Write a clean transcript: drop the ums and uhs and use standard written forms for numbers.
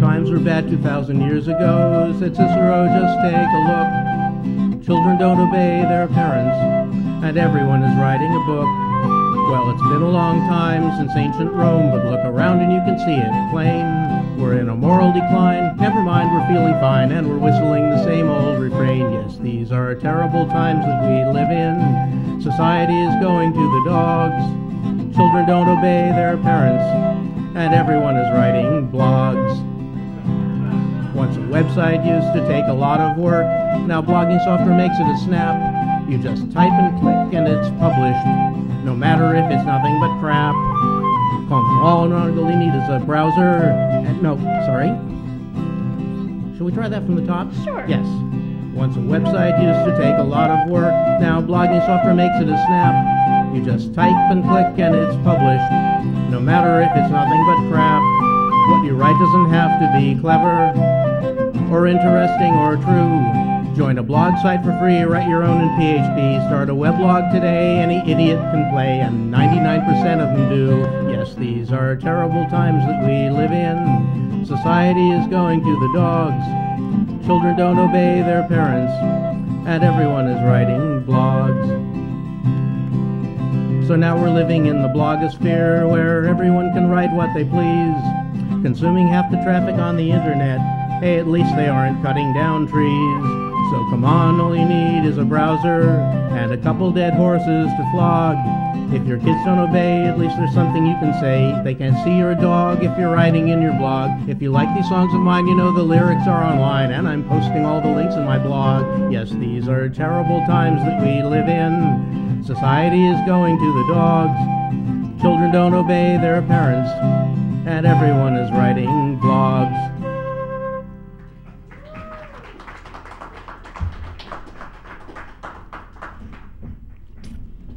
times were bad 2,000 years ago, said Cicero, just take a look. Children don't obey their parents, and everyone is writing a book. Well, it's been a long time since ancient Rome, but look around and you can see it plain. We're in a moral decline, never mind, we're feeling fine, and we're whistling the same old refrain. Yes, these are terrible times that we live in. Society is going to the dogs. Children don't obey their parents, and everyone is writing blogs. Once a website used to take a lot of work, now blogging software makes it a snap. You just type and click and it's published, no matter if it's nothing but crap. All you need is a browser, and no, sorry. Should we try that from the top? Sure. Yes. Once a website used to take a lot of work, now blogging software makes it a snap. You just type and click and it's published, no matter if it's nothing but crap. What you write doesn't have to be clever, or interesting, or true. Join a blog site for free, write your own in PHP, start a weblog today, any idiot can play, and 99% of them do. Yes, these are terrible times that we live in. Society is going to the dogs. Children don't obey their parents, and everyone is writing blogs. So now we're living in the blogosphere, where everyone can write what they please, consuming half the traffic on the internet. Hey, at least they aren't cutting down trees. So come on, all you need is a browser and a couple dead horses to flog. If your kids don't obey, at least there's something you can say. They can't see you're a dog if you're writing in your blog. If you like these songs of mine, you know the lyrics are online, and I'm posting all the links in my blog. Yes, these are terrible times that we live in. Society is going to the dogs. Children don't obey their parents, and everyone is writing blogs.